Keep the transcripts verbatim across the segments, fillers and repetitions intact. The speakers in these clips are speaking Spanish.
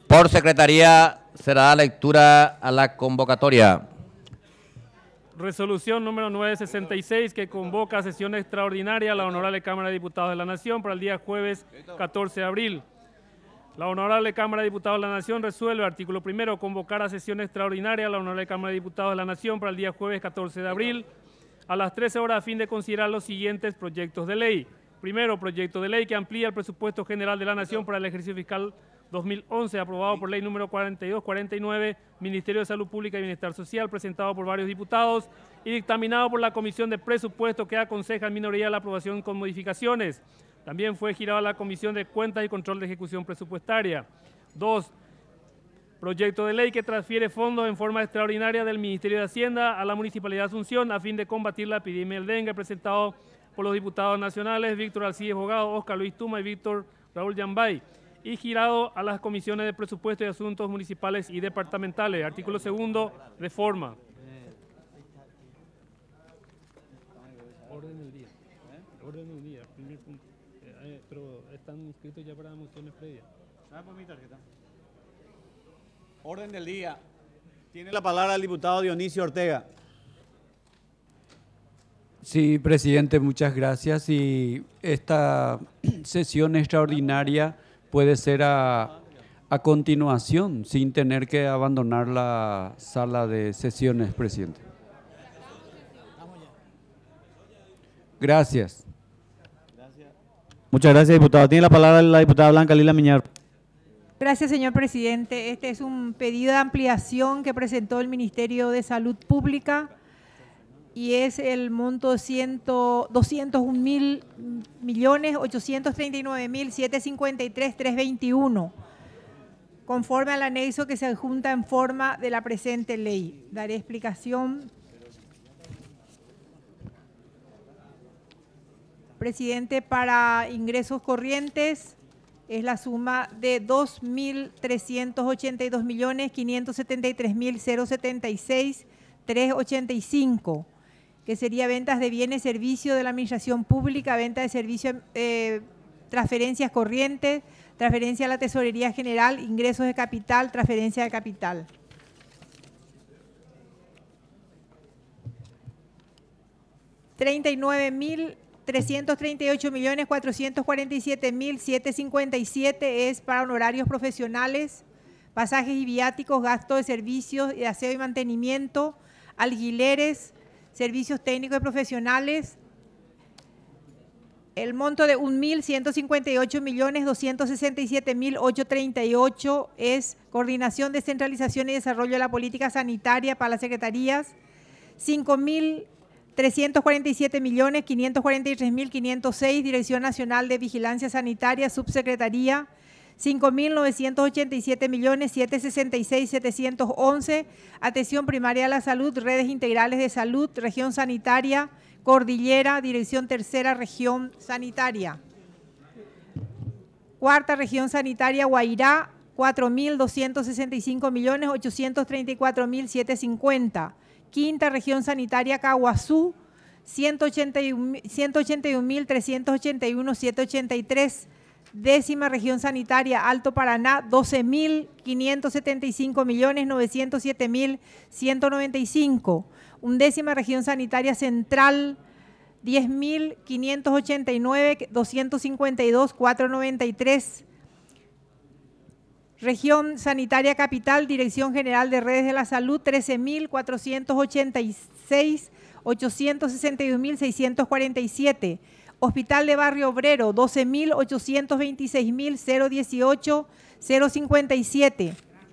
Por secretaría se dará lectura a la convocatoria. Resolución número novecientos sesenta y seis que convoca a sesión extraordinaria a la Honorable Cámara de Diputados de la Nación para el día jueves catorce de abril. La Honorable Cámara de Diputados de la Nación resuelve, artículo primero, convocar a sesión extraordinaria a la Honorable Cámara de Diputados de la Nación para el día jueves catorce de abril a las trece horas a fin de considerar los siguientes proyectos de ley. Primero, proyecto de ley que amplía el presupuesto general de la Nación para el ejercicio fiscal dos mil once, aprobado por ley número cuarenta y dos cuarenta y nueve, Ministerio de Salud Pública y Bienestar Social, presentado por varios diputados y dictaminado por la Comisión de Presupuesto, que aconseja en minoría la aprobación con modificaciones. También fue girado a la Comisión de Cuentas y Control de Ejecución Presupuestaria. Dos, proyecto de ley que transfiere fondos en forma extraordinaria del Ministerio de Hacienda a la Municipalidad de Asunción a fin de combatir la epidemia del dengue, presentado por los diputados nacionales Víctor Alcides Bogado, Oscar Luis Tuma y Víctor Raúl Yambay, y girado a las comisiones de presupuesto y asuntos municipales y departamentales. Artículo segundo, reforma. Orden del día. Orden del día, primer punto. Eh, pero están inscritos ya para mociones previas. Ah, por mi tarjeta. Orden del día. Tiene la palabra el diputado Dionisio Ortega. Sí, presidente, muchas gracias. Y esta sesión extraordinaria puede ser a, a continuación, sin tener que abandonar la sala de sesiones, presidente. Gracias. Muchas gracias, diputado. Tiene la palabra la diputada Blanca Lila Miñar. Gracias, señor presidente. Este es un pedido de ampliación que presentó el Ministerio de Salud Pública y es el monto doscientos un mil millones ochocientos treinta y nueve mil setecientos cincuenta y tres mil trescientos veintiuno, conforme al anexo que se adjunta en forma de la presente ley. Daré explicación. Presidente, para ingresos corrientes es la suma de dos mil trescientos ochenta y dos millones quinientos setenta y tres mil setenta y seis mil trescientos ochenta y cinco, que sería ventas de bienes, servicios de la administración pública, venta de servicios, eh, transferencias corrientes, transferencia a la tesorería general, ingresos de capital, transferencia de capital. treinta y nueve mil trescientos treinta y ocho millones cuatrocientos cuarenta y siete mil setecientos cincuenta y siete es para honorarios profesionales, pasajes y viáticos, gastos de servicios de aseo y mantenimiento, alquileres, servicios técnicos y profesionales. El monto de un mil ciento cincuenta y ocho millones doscientos sesenta y siete mil ochocientos treinta y ocho es coordinación, descentralización y desarrollo de la política sanitaria para las secretarías. cinco mil trescientos cuarenta y siete millones quinientos cuarenta y tres mil quinientos seis, Dirección Nacional de Vigilancia Sanitaria, Subsecretaría. cinco mil novecientos ochenta y siete millones setecientos sesenta y seis mil setecientos once, Atención Primaria a la Salud, Redes Integrales de Salud, Región Sanitaria, Cordillera, Dirección Tercera Región Sanitaria. Cuarta Región Sanitaria, Guairá, cuatro mil doscientos sesenta y cinco millones ochocientos treinta y cuatro mil setecientos cincuenta. Quinta Región Sanitaria, Caguazú, ciento ochenta y un mil trescientos ochenta y uno mil setecientos ochenta y tres. Décima Región Sanitaria, Alto Paraná, doce mil quinientos setenta y cinco millones novecientos siete mil ciento noventa y cinco. Undécima Región Sanitaria Central, diez mil quinientos ochenta y nueve, doscientos cincuenta y dos, cuatrocientos noventa y tres. Región Sanitaria Capital, Dirección General de Redes de la Salud, trece mil cuatrocientos ochenta y seis, ochocientos sesenta y dos mil seiscientos cuarenta y siete. Hospital de Barrio Obrero, doce mil ochocientos veintiséis mil dieciocho, cincuenta y siete.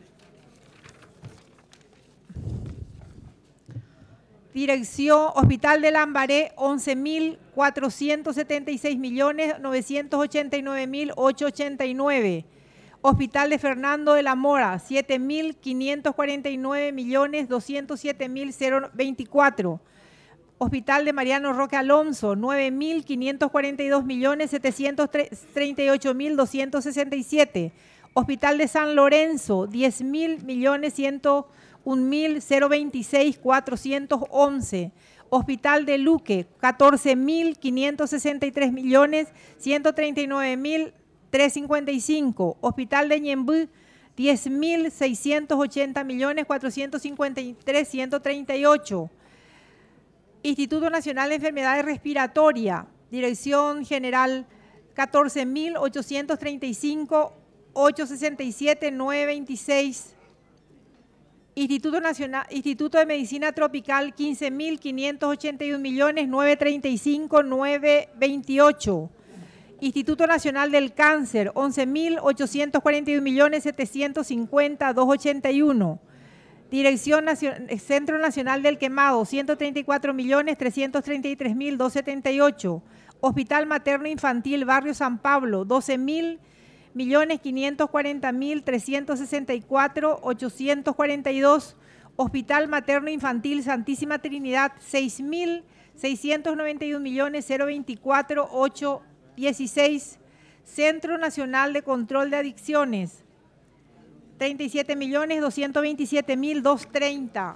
Dirección Hospital de Lambaré, once mil cuatrocientos setenta y seis millones novecientos ochenta y nueve mil ochocientos ochenta y nueve. Hospital de Fernando de la Mora, siete mil quinientos cuarenta y nueve millones doscientos siete mil veinticuatro. Hospital de Mariano Roque Alonso, nueve mil quinientos cuarenta y dos millones setecientos treinta y ocho mil doscientos sesenta y siete. Hospital de San Lorenzo, diez mil millones ciento un mil veintiséis cuatrocientos once. Hospital de Luque, catorce mil quinientos sesenta y tres millones ciento treinta y nueve mil trescientos cincuenta y cinco. Hospital de Ñemby, diez mil seiscientos ochenta millones cuatrocientos cincuenta y tres mil ciento treinta y ocho. Instituto Nacional de Enfermedades Respiratorias, Dirección General catorce mil ochocientos treinta y cinco, ochocientos sesenta y siete, novecientos veintiséis. Instituto Nacional, Instituto de Medicina Tropical quince mil quinientos ochenta y un millones novecientos treinta y cinco, novecientos veintiocho. Instituto Nacional del Cáncer once mil ochocientos cuarenta y un millones setecientos cincuenta, doscientos ochenta y uno. Dirección Nacional, Centro Nacional del Quemado ciento treinta y cuatro millones trescientos treinta y tres mil doscientos setenta y ocho. Hospital Materno Infantil Barrio San Pablo doce mil millones quinientos cuarenta mil trescientos sesenta y cuatro, ochocientos cuarenta y dos. Hospital Materno Infantil Santísima Trinidad seis mil seiscientos noventa y un millones cero veinticuatro, ochocientos dieciséis. Centro Nacional de Control de Adicciones treinta y siete millones doscientos veintisiete mil doscientos treinta.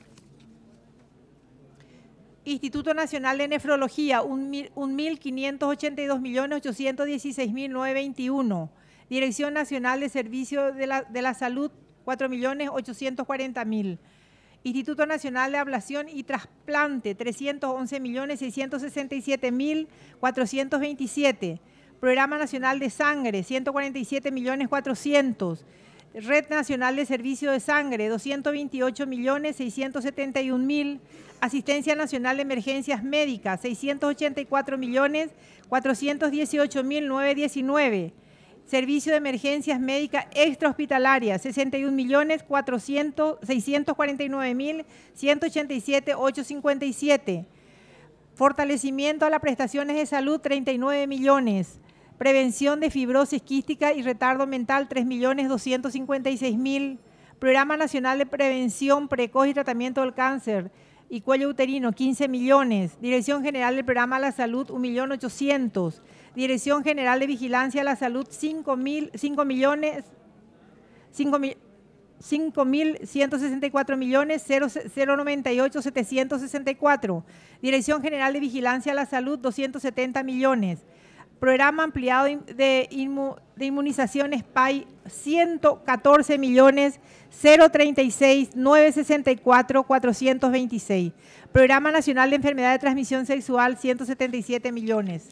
Instituto Nacional de Nefrología un mil quinientos ochenta y dos millones ochocientos dieciséis mil novecientos veintiuno. Dirección Nacional de Servicio de la, de la Salud cuatro millones ochocientos cuarenta mil. Instituto Nacional de Ablación y Trasplante trescientos once millones seiscientos sesenta y siete mil cuatrocientos veintisiete. Programa Nacional de Sangre ciento cuarenta y siete millones cuatrocientos. Red Nacional de Servicio de Sangre doscientos veintiocho millones seiscientos setenta y un mil. Asistencia Nacional de Emergencias Médicas seiscientos ochenta y cuatro millones cuatrocientos dieciocho mil novecientos diecinueve. Servicio de Emergencias Médicas Extrahospitalarias sesenta y un millones seiscientos cuarenta y nueve mil ciento ochenta y siete mil ochocientos cincuenta y siete. Fortalecimiento a las prestaciones de salud treinta y nueve millones. Prevención de fibrosis quística y retardo mental tres millones doscientos cincuenta y seis mil. Programa Nacional de Prevención Precoz y Tratamiento del Cáncer y Cuello Uterino quince millones. Dirección General del Programa a la Salud un millón ochocientos mil. Dirección General de Vigilancia a la Salud cinco mil, cinco millones, cinco mil ciento sesenta y cuatro millones cero noventa y ocho mil setecientos sesenta y cuatro. Dirección General de Vigilancia a la Salud doscientos setenta millones. Programa ampliado de, inmu, de inmunizaciones P A I ciento catorce millones cero treinta y seis mil novecientos sesenta y cuatro mil cuatrocientos veintiséis. Programa Nacional de Enfermedad de Transmisión Sexual ciento setenta y siete millones.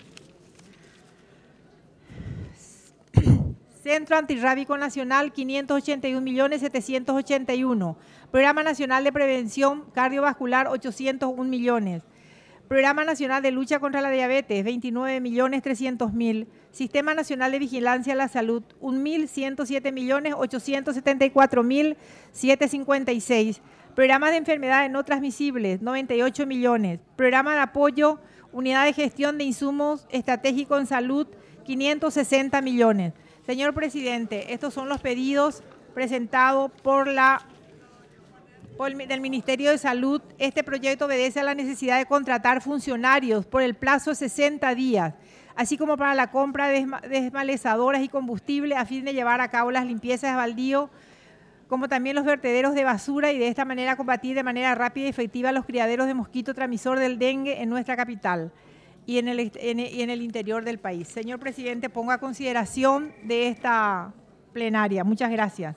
Centro Antirrábico Nacional quinientos ochenta y un millones setecientos ochenta y uno. Programa Nacional de Prevención Cardiovascular ochocientos un millones. Programa Nacional de Lucha contra la Diabetes veintinueve millones trescientos mil. Sistema Nacional de Vigilancia a la Salud un mil ciento siete millones ochocientos setenta y cuatro mil setecientos cincuenta y seis. Programa de Enfermedades No Transmisibles noventa y ocho millones. Programa de Apoyo Unidad de Gestión de Insumos Estratégicos en Salud quinientos sesenta millones. Señor Presidente, estos son los pedidos presentados por la, por el, del Ministerio de Salud. Este proyecto obedece a la necesidad de contratar funcionarios por el plazo de sesenta días, así como para la compra de desmalezadoras y combustible a fin de llevar a cabo las limpiezas de baldío, como también los vertederos de basura y de esta manera combatir de manera rápida y efectiva los criaderos de mosquito transmisor del dengue en nuestra capital y en el, en, y en el interior del país. Señor Presidente, pongo a consideración de esta plenaria. Muchas gracias.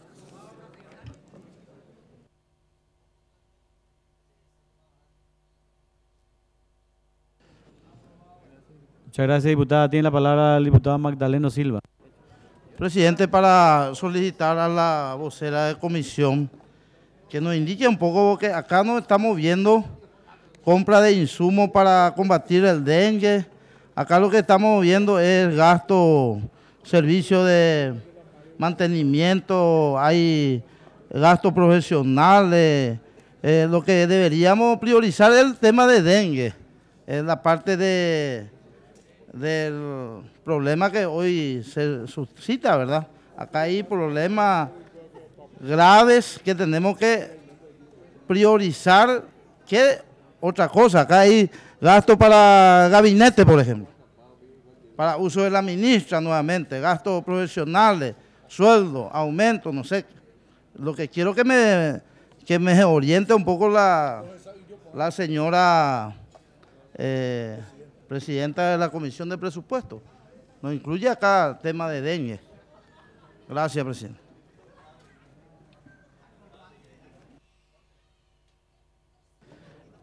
Muchas gracias, diputada. Tiene la palabra el diputado Magdaleno Silva. Presidente, para solicitar a la vocera de comisión que nos indique un poco, porque acá nos estamos viendo compra de insumos para combatir el dengue. Acá lo que estamos viendo es gasto, servicio de mantenimiento, hay gastos profesionales. Eh, lo que deberíamos priorizar es el tema de dengue, es la parte de, del problema que hoy se suscita, ¿verdad? Acá hay problemas graves que tenemos que priorizar. ¿Qué otra cosa? Acá hay gastos para gabinete, por ejemplo, para uso de la ministra nuevamente, gastos profesionales, sueldo, aumento, no sé. Lo que quiero que me, que me oriente un poco la, la señora eh, presidenta de la Comisión de Presupuestos. Nos incluye acá el tema de dengue. Gracias, presidente.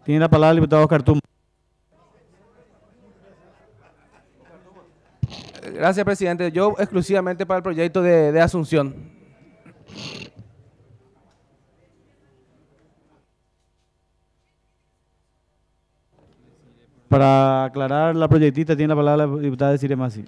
Tiene la palabra el diputado Oscar Tum. Gracias, presidente. Yo exclusivamente para el proyecto de, de Asunción. Para aclarar la proyectista, tiene la palabra la diputada Desiree Masi.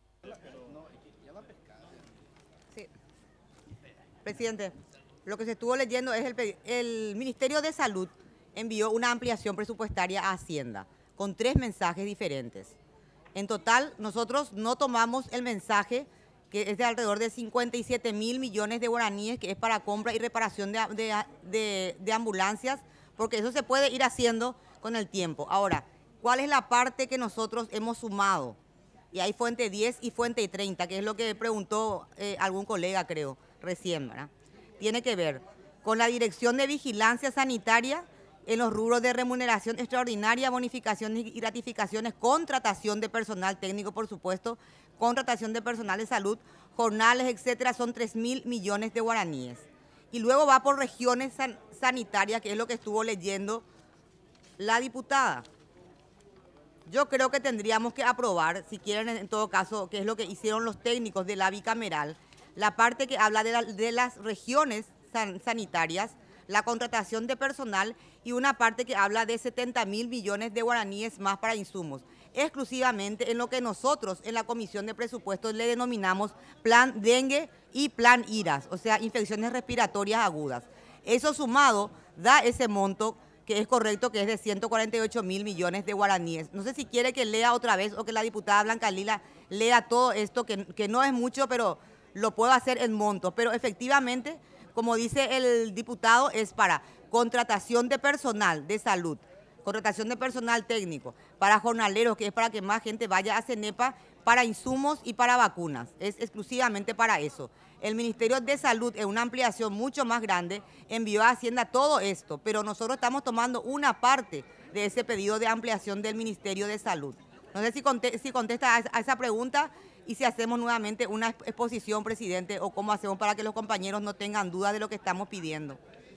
Sí. Presidente, lo que se estuvo leyendo es el, el Ministerio de Salud envió una ampliación presupuestaria a Hacienda con tres mensajes diferentes. En total, nosotros no tomamos el mensaje que es de alrededor de cincuenta y siete mil millones de guaraníes, que es para compra y reparación de, de, de, de ambulancias, porque eso se puede ir haciendo con el tiempo. Ahora, ¿cuál es la parte que nosotros hemos sumado? Y hay fuente diez y fuente treinta, que es lo que preguntó eh, algún colega, creo, recién, ¿verdad? Tiene que ver con la Dirección de Vigilancia Sanitaria en los rubros de remuneración extraordinaria, bonificaciones y gratificaciones, contratación de personal técnico, por supuesto, contratación de personal de salud, jornales, etcétera, son tres mil millones de guaraníes. Y luego va por regiones san sanitarias, que es lo que estuvo leyendo la diputada. Yo creo que tendríamos que aprobar, si quieren en todo caso, que es lo que hicieron los técnicos de la bicameral, la parte que habla de, la, de las regiones san sanitarias, la contratación de personal y una parte que habla de setenta mil millones de guaraníes más para insumos, exclusivamente en lo que nosotros en la Comisión de Presupuestos le denominamos Plan Dengue y Plan IRAS, o sea, infecciones respiratorias agudas. Eso sumado da ese monto que es correcto, que es de ciento cuarenta y ocho mil millones de guaraníes. No sé si quiere que lea otra vez o que la diputada Blanca Lila lea todo esto, que, que no es mucho, pero lo puedo hacer en monto. Pero efectivamente, como dice el diputado, es para contratación de personal de salud, contratación de personal técnico, para jornaleros, que es para que más gente vaya a CENEPA, para insumos y para vacunas. Es exclusivamente para eso. El Ministerio de Salud, en una ampliación mucho más grande, envió a Hacienda todo esto, pero nosotros estamos tomando una parte de ese pedido de ampliación del Ministerio de Salud. No sé si, conte si contesta a esa pregunta y si hacemos nuevamente una exposición, presidente, o cómo hacemos para que los compañeros no tengan duda de lo que estamos pidiendo.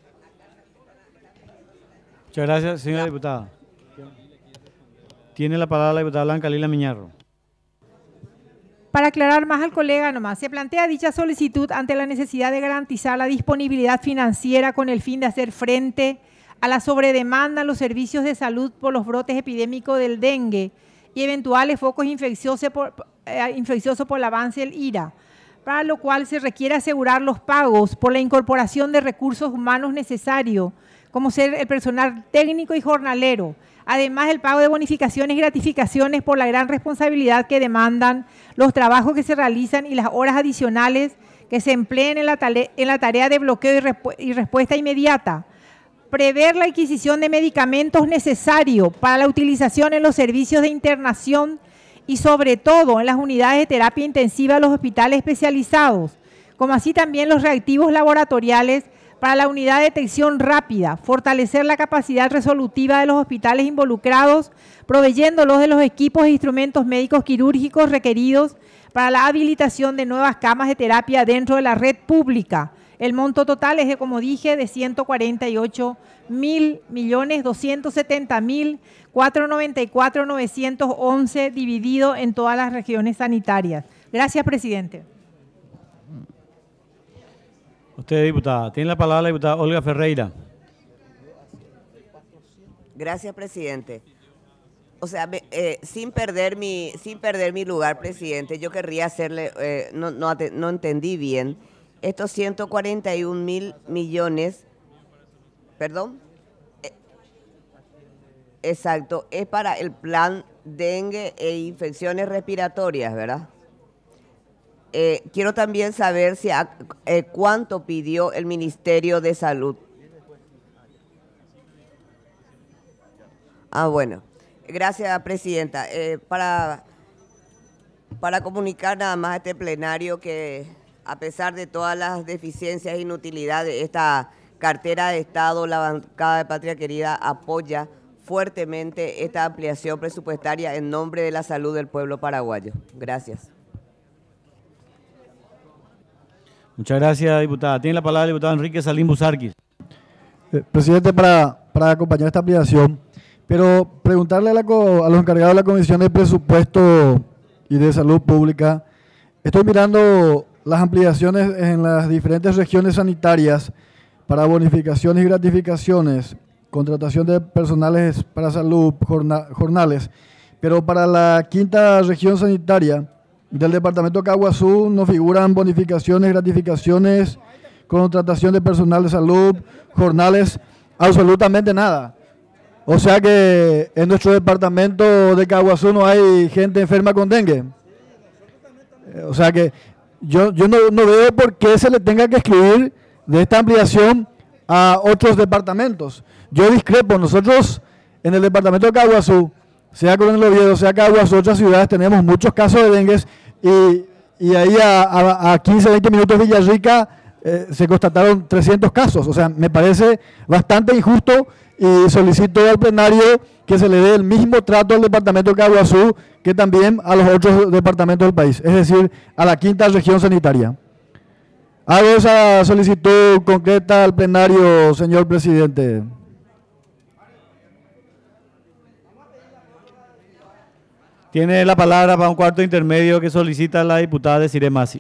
Muchas gracias, señora diputada. Tiene la palabra la diputada Blanca Lila Miñarro. Para aclarar más al colega nomás, se plantea dicha solicitud ante la necesidad de garantizar la disponibilidad financiera con el fin de hacer frente a la sobredemanda en los servicios de salud por los brotes epidémicos del dengue y eventuales focos infecciosos por, eh, infecciosos por el avance del IRA, para lo cual se requiere asegurar los pagos por la incorporación de recursos humanos necesarios, como ser el personal técnico y jornalero, además el pago de bonificaciones y gratificaciones por la gran responsabilidad que demandan los trabajos que se realizan y las horas adicionales que se empleen en la tarea, en la tarea de bloqueo y, respu y respuesta inmediata. Prever la adquisición de medicamentos necesarios para la utilización en los servicios de internación y sobre todo en las unidades de terapia intensiva de los hospitales especializados, como así también los reactivos laboratoriales para la unidad de detección rápida, fortalecer la capacidad resolutiva de los hospitales involucrados, proveyéndolos de los equipos e instrumentos médicos quirúrgicos requeridos para la habilitación de nuevas camas de terapia dentro de la red pública. El monto total es, de, como dije, de ciento cuarenta y ocho mil millones doscientos setenta mil cuatrocientos noventa y cuatro mil novecientos once dividido en todas las regiones sanitarias. Gracias, presidente. Usted, diputada. Tiene la palabra la diputada Olga Ferreira. Gracias, presidente. O sea, me, eh, sin perder mi sin perder mi lugar, presidente, yo querría hacerle, eh, no, no, no entendí bien, estos ciento cuarenta y un mil millones, perdón, eh, exacto, es para el plan dengue e infecciones respiratorias, ¿verdad? Eh, quiero también saber si a, eh, cuánto pidió el Ministerio de Salud. Ah, bueno. Gracias, presidenta. Eh, para, para comunicar nada más a este plenario que a pesar de todas las deficiencias e inutilidades, esta cartera de Estado, la bancada de Patria Querida, apoya fuertemente esta ampliación presupuestaria en nombre de la salud del pueblo paraguayo. Gracias. Muchas gracias, diputada. Tiene la palabra el diputado Enrique Salim Busarquis. Eh, presidente, para, para acompañar esta ampliación, Pero preguntarle a, la, a los encargados de la Comisión de Presupuesto y de Salud Pública, estoy mirando las ampliaciones en las diferentes regiones sanitarias para bonificaciones y gratificaciones, contratación de personales para salud, jorna, jornales, pero para la quinta región sanitaria del departamento de Caguazú no figuran bonificaciones, gratificaciones, contratación de personal de salud, jornales, absolutamente nada. O sea que en nuestro departamento de Caguazú no hay gente enferma con dengue. O sea que yo, yo no, no veo por qué se le tenga que excluir de esta ampliación a otros departamentos. Yo discrepo, nosotros en el departamento de Caguazú, sea Coronel Oviedo, sea Caguazú, otras ciudades, tenemos muchos casos de dengue y, y ahí a, a, a quince, veinte minutos de Villarrica eh, se constataron trescientos casos. O sea, me parece bastante injusto y solicito al plenario que se le dé el mismo trato al departamento de Caguazú que también a los otros departamentos del país, es decir, a la quinta región sanitaria. Hago esa solicitud concreta al plenario, señor presidente. Tiene la palabra para un cuarto intermedio que solicita la diputada Desiree Masi.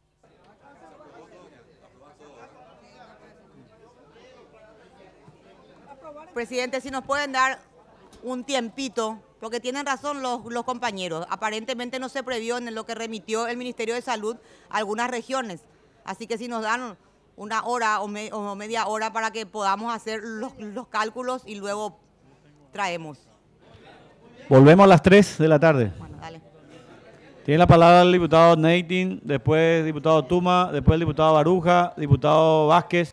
Presidente, si nos pueden dar un tiempito, porque tienen razón los, los compañeros. Aparentemente no se previó en lo que remitió el Ministerio de Salud a algunas regiones. Así que si nos dan una hora o, me, o media hora para que podamos hacer los, los cálculos y luego traemos. Volvemos a las tres de la tarde. Bueno, dale. Tiene la palabra el diputado Neitin, después el diputado Tuma, después el diputado Baruja, diputado Vázquez.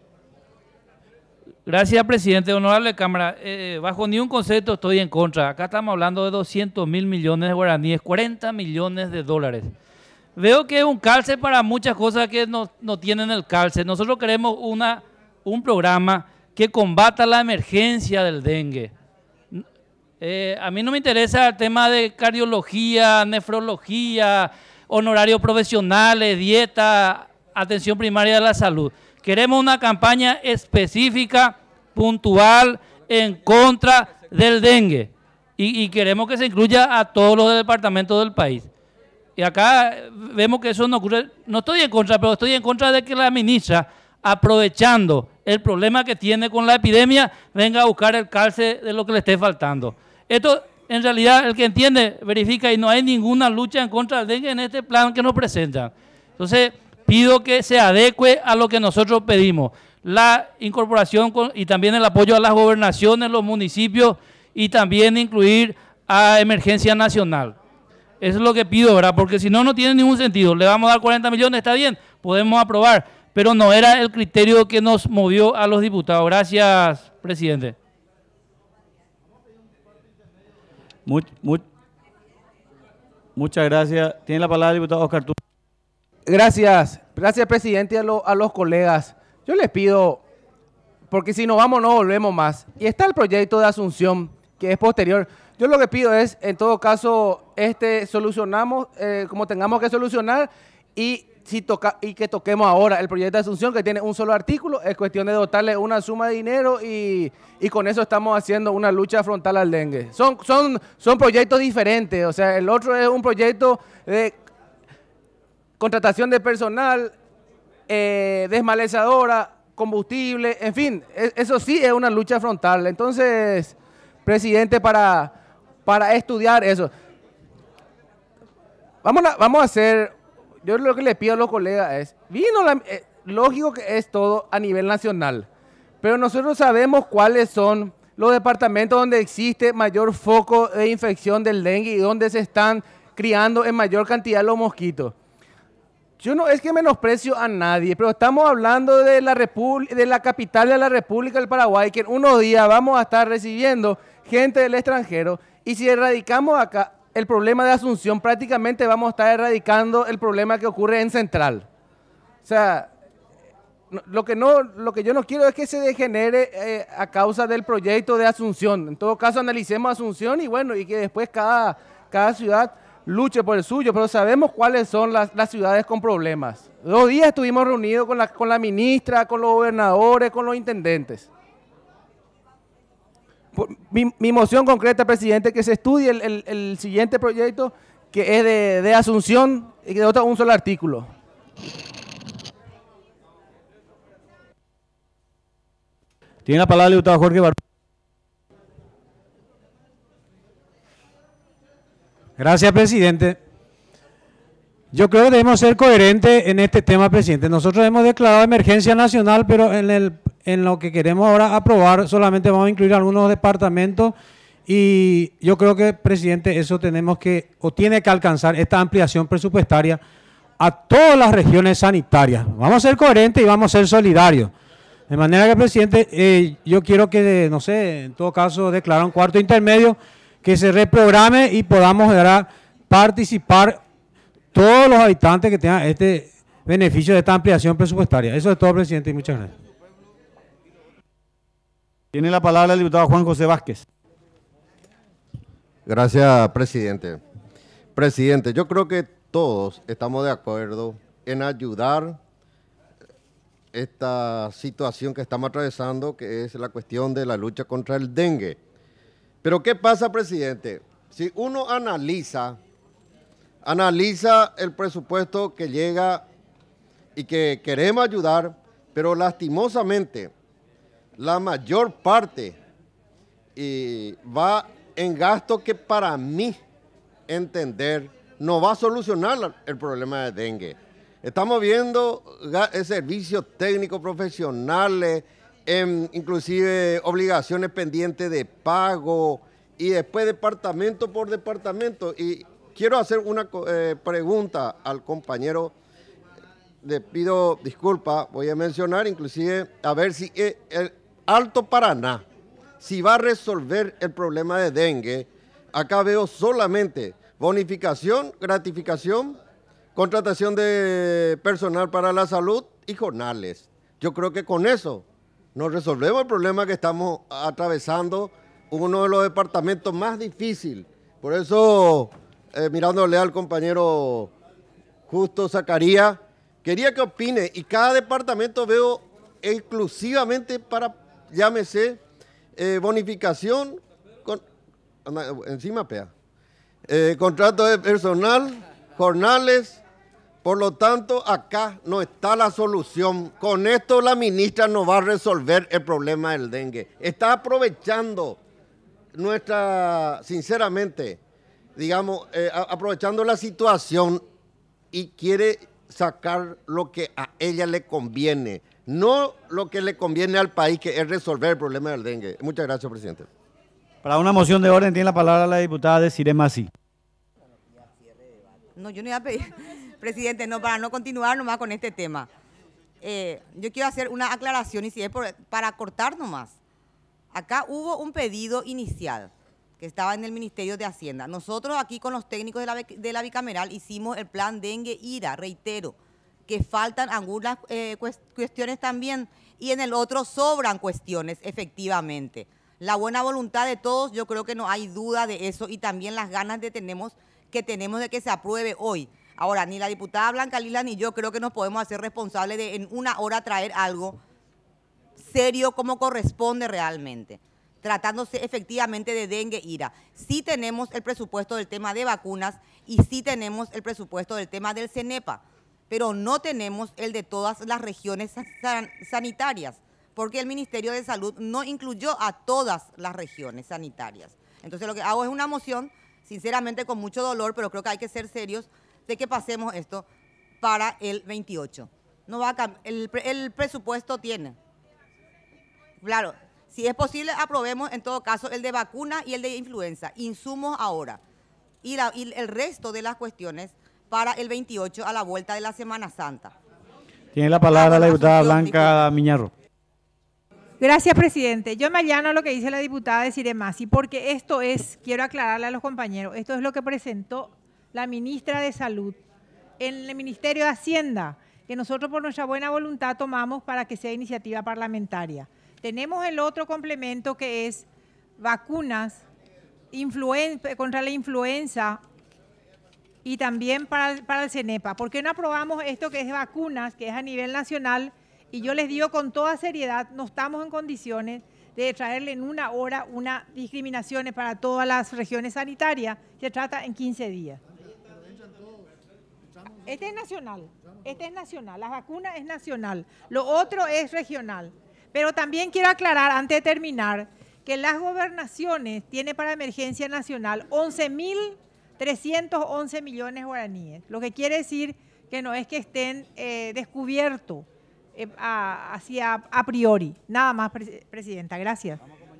Gracias, presidente. Honorable Cámara, eh, bajo ni un concepto estoy en contra. Acá estamos hablando de doscientos mil millones de guaraníes, cuarenta millones de dólares. Veo que es un calce para muchas cosas que no, no tienen el calce. Nosotros queremos una, un programa que combata la emergencia del dengue. Eh, a mí no me interesa el tema de cardiología, nefrología, honorarios profesionales, dieta, atención primaria de la salud. Queremos una campaña específica, puntual, en contra del dengue. Y, y queremos que se incluya a todos los departamentos del país. Y acá vemos que eso no ocurre. No estoy en contra, pero estoy en contra de que la ministra, aprovechando el problema que tiene con la epidemia, venga a buscar el calce de lo que le esté faltando. Esto, en realidad, el que entiende, verifica y no hay ninguna lucha en contra del dengue en este plan que nos presentan. Entonces, pido que se adecue a lo que nosotros pedimos. La incorporación con, y también el apoyo a las gobernaciones, los municipios y también incluir a Emergencia Nacional. Eso es lo que pido, ¿verdad? Porque si no, no tiene ningún sentido. Le vamos a dar cuarenta millones, está bien, podemos aprobar, pero no era el criterio que nos movió a los diputados. Gracias, presidente. Much, much, muchas gracias. Tiene la palabra el diputado Oscar Tuma. Gracias, gracias presidente, a, lo, a los colegas. Yo les pido, porque si no vamos no volvemos más. Y está el proyecto de Asunción, que es posterior. Yo lo que pido es, en todo caso, este solucionamos eh, como tengamos que solucionar y, si toca, y que toquemos ahora el proyecto de Asunción, que tiene un solo artículo. Es cuestión de dotarle una suma de dinero y, y con eso estamos haciendo una lucha frontal al dengue. Son, son, son proyectos diferentes, o sea, el otro es un proyecto de contratación de personal, eh, desmalezadora, combustible, en fin, eso sí es una lucha frontal. Entonces, presidente, para, para estudiar eso, vamos a, vamos a hacer, yo lo que le pido a los colegas es, vino la, eh, lógico que es todo a nivel nacional, pero nosotros sabemos cuáles son los departamentos donde existe mayor foco de infección del dengue y donde se están criando en mayor cantidad los mosquitos. Yo no es que menosprecio a nadie, pero estamos hablando de la, de la capital de la República del Paraguay, que en unos días vamos a estar recibiendo gente del extranjero, y si erradicamos acá el problema de Asunción, prácticamente vamos a estar erradicando el problema que ocurre en Central. O sea, lo que, no, lo que yo no quiero es que se degenere eh, a causa del proyecto de Asunción. En todo caso, analicemos Asunción y bueno, y que después cada, cada ciudad luche por el suyo, pero sabemos cuáles son las, las ciudades con problemas. Dos días estuvimos reunidos con la, con la ministra, con los gobernadores, con los intendentes. Mi, mi moción concreta, presidente, que se estudie el, el, el siguiente proyecto, que es de, de Asunción, y que dota un solo artículo. Tiene la palabra el diputado Jorge Baruja. Gracias, presidente. Yo creo que debemos ser coherentes en este tema, presidente. Nosotros hemos declarado emergencia nacional, pero en, el, en lo que queremos ahora aprobar solamente vamos a incluir algunos departamentos y yo creo que, presidente, eso tenemos que, o tiene que alcanzar esta ampliación presupuestaria a todas las regiones sanitarias. Vamos a ser coherentes y vamos a ser solidarios. De manera que, presidente, eh, yo quiero que, no sé, en todo caso, declarar un cuarto intermedio, que se reprograme y podamos ahora participar todos los habitantes que tengan este beneficio de esta ampliación presupuestaria. Eso es todo, presidente, y muchas gracias. Tiene la palabra el diputado Juan José Vázquez. Gracias, presidente. Presidente, yo creo que todos estamos de acuerdo en ayudar esta situación que estamos atravesando, que es la cuestión de la lucha contra el dengue. Pero ¿qué pasa, presidente? Si uno analiza, analiza el presupuesto que llega y que queremos ayudar, pero lastimosamente la mayor parte y va en gasto que para mí entender no va a solucionar el problema de dengue. Estamos viendo servicios técnicos profesionales, eh, inclusive obligaciones pendientes de pago y después departamento por departamento. Y quiero hacer una eh, pregunta al compañero, le pido disculpas, voy a mencionar inclusive a ver si eh, el Alto Paraná, si va a resolver el problema de dengue. Acá veo solamente bonificación, gratificación, contratación de personal para la salud y jornales. Yo creo que con eso nos resolvemos el problema que estamos atravesando, uno de los departamentos más difíciles. Por eso, eh, mirándole al compañero Justo Zacarías, quería que opine, y cada departamento veo exclusivamente para, llámese, eh, bonificación, con, encima pea, eh, contrato de personal, jornales. Por lo tanto, acá no está la solución. Con esto la ministra no va a resolver el problema del dengue. Está aprovechando nuestra, sinceramente, digamos, eh, aprovechando la situación y quiere sacar lo que a ella le conviene, no lo que le conviene al país, que es resolver el problema del dengue. Muchas gracias, presidente. Para una moción de orden tiene la palabra la diputada Desiree Masi. No, yo no iba a pedir, presidente, no, para no continuar nomás con este tema. Eh, yo quiero hacer una aclaración y si es por, para cortar nomás. Acá hubo un pedido inicial que estaba en el Ministerio de Hacienda. Nosotros aquí con los técnicos de la, de la bicameral hicimos el plan dengue-ira, reitero, que faltan algunas eh, cuestiones también y en el otro sobran cuestiones, efectivamente. La buena voluntad de todos, yo creo que no hay duda de eso y también las ganas de tenemos que tenemos de que se apruebe hoy. Ahora, ni la diputada Blanca Lila ni yo creo que nos podemos hacer responsables de en una hora traer algo serio como corresponde realmente, tratándose efectivamente de dengue-ira. Sí tenemos el presupuesto del tema de vacunas y sí tenemos el presupuesto del tema del CENEPA, pero no tenemos el de todas las regiones san sanitarias, porque el Ministerio de Salud no incluyó a todas las regiones sanitarias. Entonces lo que hago es una moción, sinceramente con mucho dolor, pero creo que hay que ser serios de que pasemos esto para el veintiocho. No va a el, el presupuesto tiene. Claro, si es posible, aprobemos en todo caso el de vacuna y el de influenza, insumos ahora, y, la, y el resto de las cuestiones para el veintiocho a la vuelta de la Semana Santa. Tiene la palabra la diputada Blanca Miñarro. Gracias, presidente. Yo me allano a lo que dice la diputada Desiree Masi, porque esto es, quiero aclararle a los compañeros, esto es lo que presentó la ministra de Salud en el Ministerio de Hacienda, que nosotros por nuestra buena voluntad tomamos para que sea iniciativa parlamentaria. Tenemos el otro complemento que es vacunas influen- contra la influenza y también para, para el CENEPA. ¿Por qué no aprobamos esto que es vacunas, que es a nivel nacional? Y yo les digo con toda seriedad, no estamos en condiciones de traerle en una hora una discriminación para todas las regiones sanitarias, se trata en quince días. Este es nacional, este es nacional, la vacuna es nacional, lo otro es regional. Pero también quiero aclarar, antes de terminar, que las gobernaciones tienen para emergencia nacional once mil trescientos once millones guaraníes, lo que quiere decir que no es que estén eh, descubiertos eh, a, así a, a priori. Nada más, pre Presidenta. Gracias.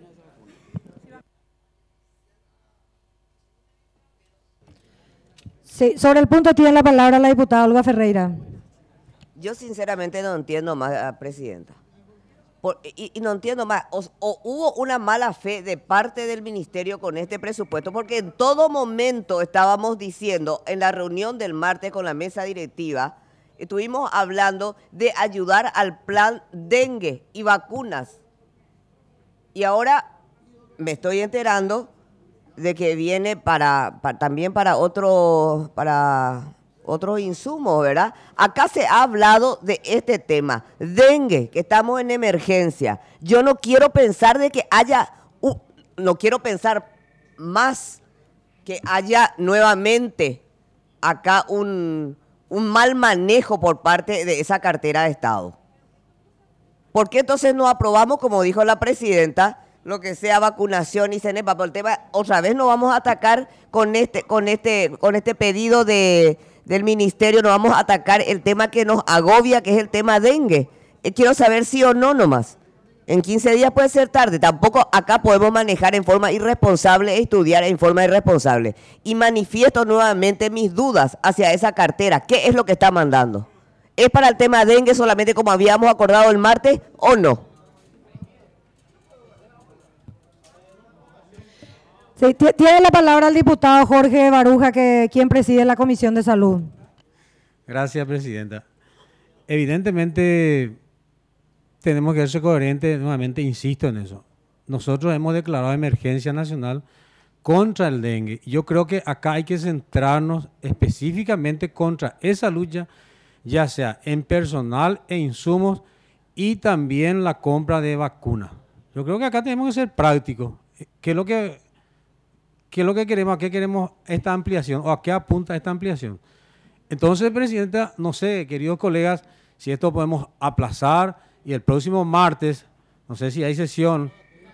Sí, sobre el punto tiene la palabra la diputada Olga Ferreira. Yo sinceramente no entiendo más, Presidenta. Por, y, y no entiendo más, o, o hubo una mala fe de parte del Ministerio con este presupuesto, porque en todo momento estábamos diciendo, en la reunión del martes con la mesa directiva, estuvimos hablando de ayudar al plan dengue y vacunas. Y ahora me estoy enterando de que viene para, para también para otro, para otros insumos, ¿verdad? Acá se ha hablado de este tema, dengue, que estamos en emergencia. Yo no quiero pensar de que haya, uh, no quiero pensar más que haya nuevamente acá un, un mal manejo por parte de esa cartera de Estado. ¿Por qué entonces no aprobamos, como dijo la presidenta, lo que sea vacunación y CENEPA? Por el tema, otra vez nos vamos a atacar con este, con este, con este pedido de, del ministerio, nos vamos a atacar el tema que nos agobia, que es el tema dengue. Eh, quiero saber sí o no nomás. En quince días puede ser tarde, tampoco acá podemos manejar en forma irresponsable, estudiar en forma irresponsable. Y manifiesto nuevamente mis dudas hacia esa cartera. ¿Qué es lo que está mandando? ¿Es para el tema dengue solamente como habíamos acordado el martes o no? Sí, tiene la palabra el diputado Jorge Baruja, que quien preside la Comisión de Salud. Gracias, Presidenta. Evidentemente tenemos que ser coherentes, nuevamente insisto en eso. Nosotros hemos declarado emergencia nacional contra el dengue. Yo creo que acá hay que centrarnos específicamente contra esa lucha, ya sea en personal e insumos y también la compra de vacunas. Yo creo que acá tenemos que ser prácticos. ¿Qué es lo que, qué es lo que queremos? ¿A qué queremos esta ampliación? ¿O a qué apunta esta ampliación? Entonces, Presidenta, no sé, queridos colegas, si esto podemos aplazar y el próximo martes, no sé si hay sesión,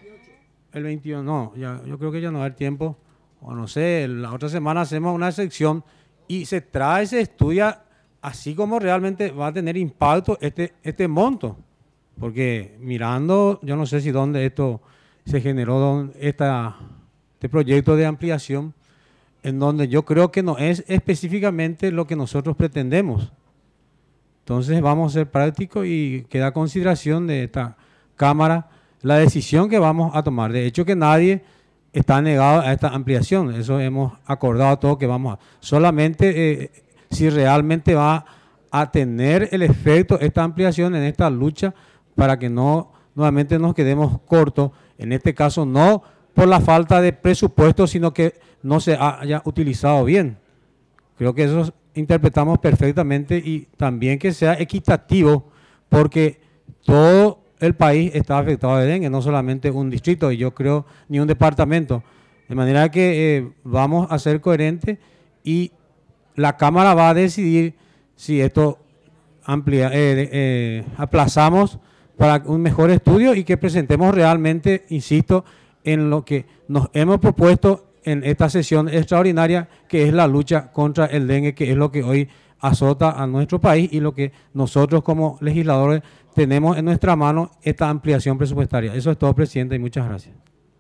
el veintiocho, no, ya, yo creo que ya no va a haber tiempo, o no sé, la otra semana hacemos una sección y se trae, se estudia así como realmente va a tener impacto este, este monto. Porque mirando, yo no sé si dónde esto se generó, esta, este proyecto de ampliación, en donde yo creo que no es específicamente lo que nosotros pretendemos. Entonces vamos a ser prácticos y queda a consideración de esta Cámara la decisión que vamos a tomar. De hecho que nadie está negado a esta ampliación, eso hemos acordado todos que vamos a... Solamente eh, si realmente va a tener el efecto esta ampliación en esta lucha para que no nuevamente nos quedemos cortos, en este caso no por la falta de presupuesto, sino que no se haya utilizado bien. Creo que eso interpretamos perfectamente y también que sea equitativo, porque todo el país está afectado de dengue, no solamente un distrito, y yo creo ni un departamento. De manera que eh, vamos a ser coherentes y la Cámara va a decidir si esto amplia, eh, eh, aplazamos para un mejor estudio y que presentemos realmente, insisto, en lo que nos hemos propuesto en esta sesión extraordinaria, que es la lucha contra el dengue, que es lo que hoy azota a nuestro país y lo que nosotros como legisladores tenemos en nuestra mano, esta ampliación presupuestaria. Eso es todo, Presidente, y muchas gracias.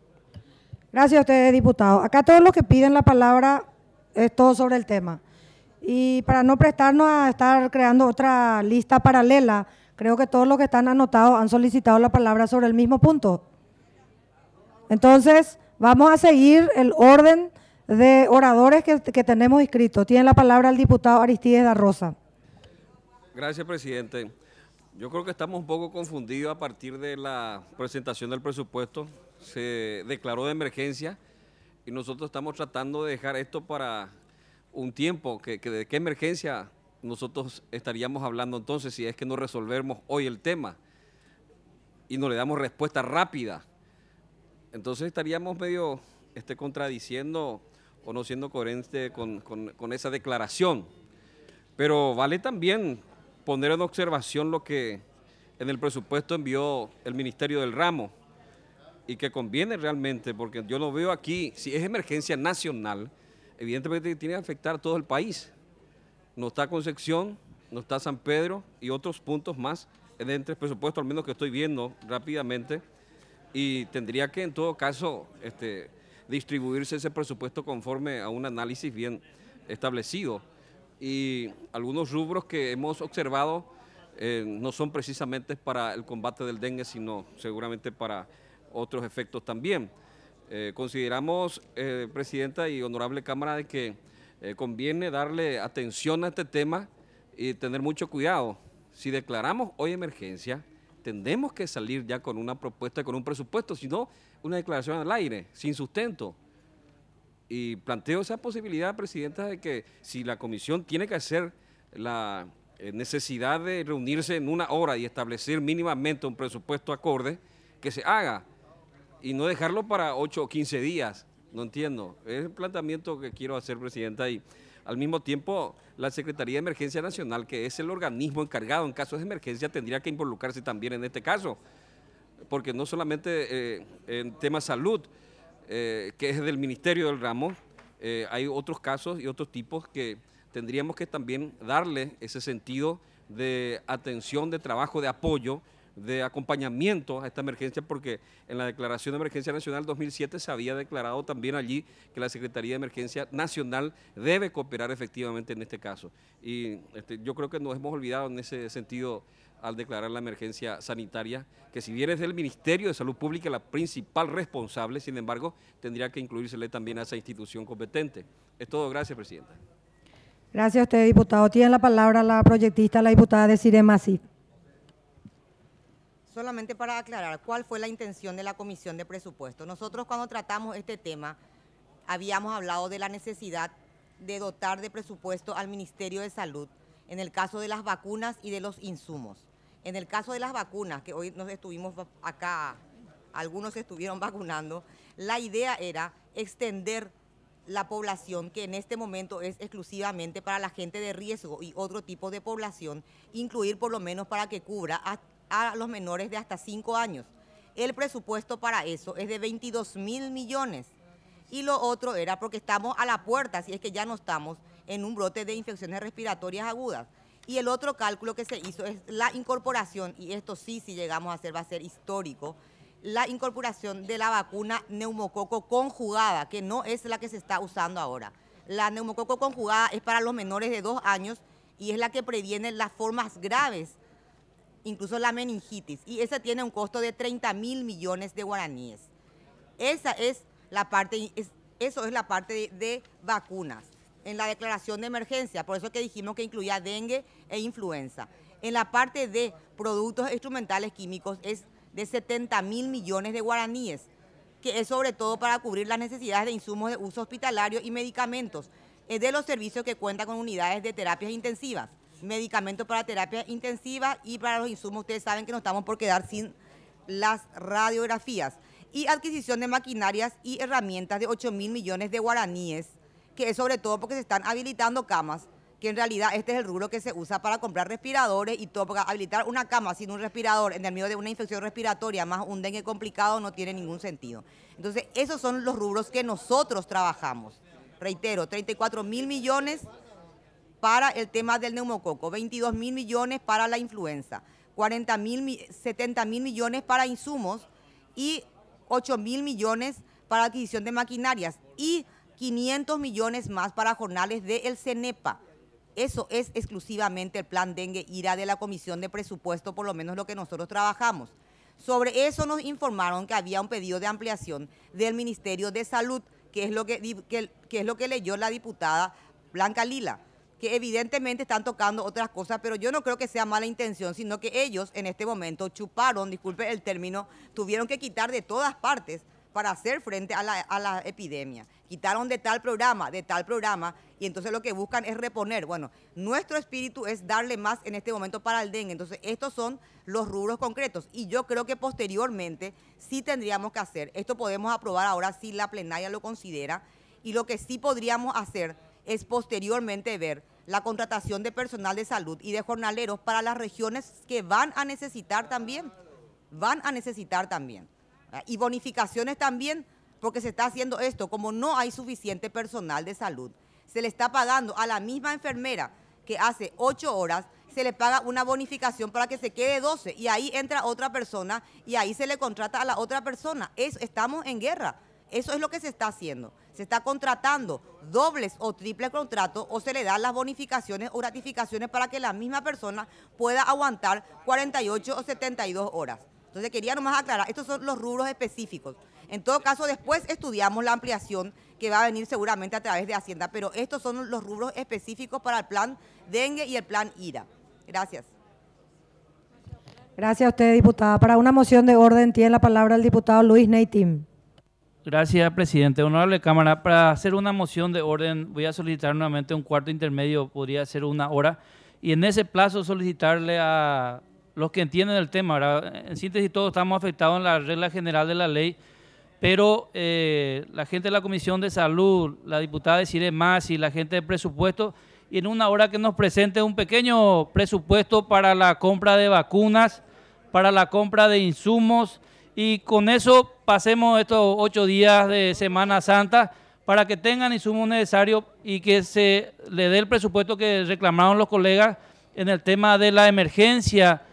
Gracias a ustedes, diputados. Acá todos los que piden la palabra es todo sobre el tema. Y para no prestarnos a estar creando otra lista paralela, creo que todos los que están anotados han solicitado la palabra sobre el mismo punto. Entonces, vamos a seguir el orden de oradores que, que tenemos inscritos. Tiene la palabra el diputado Aristides da Rosa. Gracias, Presidente. Yo creo que estamos un poco confundidos a partir de la presentación del presupuesto. Se declaró de emergencia y nosotros estamos tratando de dejar esto para un tiempo. Que, que ¿De qué emergencia nosotros estaríamos hablando entonces si es que no resolvemos hoy el tema y no le damos respuesta rápida Entonces estaríamos medio este, contradiciendo o no siendo coherente con, con, con esa declaración. Pero vale también poner en observación lo que en el presupuesto envió el Ministerio del Ramo y que conviene realmente, porque yo no veo aquí, si es emergencia nacional, evidentemente tiene que afectar a todo el país. No está Concepción, no está San Pedro y otros puntos más entre el presupuesto, al menos que estoy viendo rápidamente, y tendría que en todo caso este, distribuirse ese presupuesto conforme a un análisis bien establecido. Y algunos rubros que hemos observado eh, no son precisamente para el combate del dengue, sino seguramente para otros efectos también. Eh, consideramos, eh, Presidenta y Honorable Cámara, de que eh, conviene darle atención a este tema y tener mucho cuidado. Si declaramos hoy emergencia, tendremos que salir ya con una propuesta, con un presupuesto, si no, una declaración al aire, sin sustento. Y planteo esa posibilidad, Presidenta, de que si la Comisión tiene que hacer la eh, necesidad de reunirse en una hora y establecer mínimamente un presupuesto acorde, que se haga y no dejarlo para ocho o quince días. No entiendo. Es el planteamiento que quiero hacer, Presidenta, y al mismo tiempo la Secretaría de Emergencia Nacional, que es el organismo encargado en casos de emergencia, tendría que involucrarse también en este caso, porque no solamente eh, en temas salud, eh, que es del Ministerio del Ramo, eh, hay otros casos y otros tipos que tendríamos que también darle ese sentido de atención, de trabajo, de apoyo, de acompañamiento a esta emergencia, porque en la Declaración de Emergencia Nacional dos mil siete se había declarado también allí que la Secretaría de Emergencia Nacional debe cooperar efectivamente en este caso. Y este, yo creo que nos hemos olvidado en ese sentido al declarar la emergencia sanitaria, que si bien es del Ministerio de Salud Pública la principal responsable, sin embargo, tendría que incluírsele también a esa institución competente. Es todo, gracias, Presidenta. Gracias a usted, diputado. Tiene la palabra la proyectista, la diputada Desiree Masip. Solamente para aclarar, ¿cuál fue la intención de la Comisión de Presupuesto? Nosotros cuando tratamos este tema, habíamos hablado de la necesidad de dotar de presupuesto al Ministerio de Salud en el caso de las vacunas y de los insumos. En el caso de las vacunas, que hoy nos estuvimos acá, algunos estuvieron vacunando, la idea era extender la población, que en este momento es exclusivamente para la gente de riesgo y otro tipo de población, incluir por lo menos para que cubra a, a los menores de hasta cinco años. El presupuesto para eso es de veintidós mil millones. Y lo otro era porque estamos a la puerta, si es que ya no estamos, en un brote de infecciones respiratorias agudas. Y el otro cálculo que se hizo es la incorporación, y esto sí, si llegamos a hacer, va a ser histórico, la incorporación de la vacuna neumococo conjugada, que no es la que se está usando ahora. La neumococo conjugada es para los menores de dos años y es la que previene las formas graves, incluso la meningitis, y esa tiene un costo de treinta mil millones de guaraníes. Esa es la parte, es, eso es la parte de, de vacunas. En la declaración de emergencia, por eso que dijimos que incluía dengue e influenza. En la parte de productos instrumentales químicos es de setenta mil millones de guaraníes, que es sobre todo para cubrir las necesidades de insumos de uso hospitalario y medicamentos, es de los servicios que cuentan con unidades de terapias intensivas, medicamentos para terapias intensivas y para los insumos, ustedes saben que nos estamos por quedar sin las radiografías, y adquisición de maquinarias y herramientas de ocho mil millones de guaraníes, que es sobre todo porque se están habilitando camas, que en realidad este es el rubro que se usa para comprar respiradores y todo, porque habilitar una cama sin un respirador en el medio de una infección respiratoria más un dengue complicado no tiene ningún sentido. Entonces, esos son los rubros que nosotros trabajamos. Reitero, treinta y cuatro mil millones para el tema del neumococo, veintidós mil millones para la influenza, cuarenta mil, setenta mil millones para insumos y ocho mil millones para adquisición de maquinarias y quinientos millones más para jornales del CENEPA. Eso es exclusivamente el plan dengue IRA de la Comisión de Presupuesto, por lo menos lo que nosotros trabajamos. Sobre eso nos informaron que había un pedido de ampliación del Ministerio de Salud, que es lo que, que, que, es lo que leyó la diputada Blanca Lila, que evidentemente están tocando otras cosas, pero yo no creo que sea mala intención, sino que ellos en este momento chuparon, disculpe el término, tuvieron que quitar de todas partes para hacer frente a la, a la epidemia. Quitaron de tal programa, de tal programa, y entonces lo que buscan es reponer. Bueno, nuestro espíritu es darle más en este momento para el dengue. Entonces, estos son los rubros concretos. Y yo creo que posteriormente sí tendríamos que hacer. Esto podemos aprobar ahora si la plenaria lo considera. Y lo que sí podríamos hacer es posteriormente ver la contratación de personal de salud y de jornaleros para las regiones que van a necesitar también. Van a necesitar también. Y bonificaciones también, porque se está haciendo esto, como no hay suficiente personal de salud, se le está pagando a la misma enfermera que hace ocho horas, se le paga una bonificación para que se quede doce, y ahí entra otra persona y ahí se le contrata a la otra persona. Es, estamos en guerra, eso es lo que se está haciendo. Se está contratando dobles o triples contratos, o se le dan las bonificaciones o gratificaciones para que la misma persona pueda aguantar cuarenta y ocho o setenta y dos horas. Entonces quería nomás aclarar, estos son los rubros específicos. En todo caso, después estudiamos la ampliación que va a venir seguramente a través de Hacienda, pero estos son los rubros específicos para el plan dengue y el plan IRA. Gracias. Gracias a usted, diputada. Para una moción de orden tiene la palabra el diputado Luis Neytim. Gracias, presidente. Honorable Cámara, para hacer una moción de orden voy a solicitar nuevamente un cuarto intermedio, podría ser una hora, y en ese plazo solicitarle a los que entienden el tema, ¿verdad? En síntesis, todos estamos afectados en la regla general de la ley, pero eh, la gente de la Comisión de Salud, la diputada Desiree Masi, la gente de presupuesto, y en una hora que nos presente un pequeño presupuesto para la compra de vacunas, para la compra de insumos, y con eso pasemos estos ocho días de Semana Santa para que tengan insumos necesarios y que se le dé el presupuesto que reclamaron los colegas en el tema de la emergencia,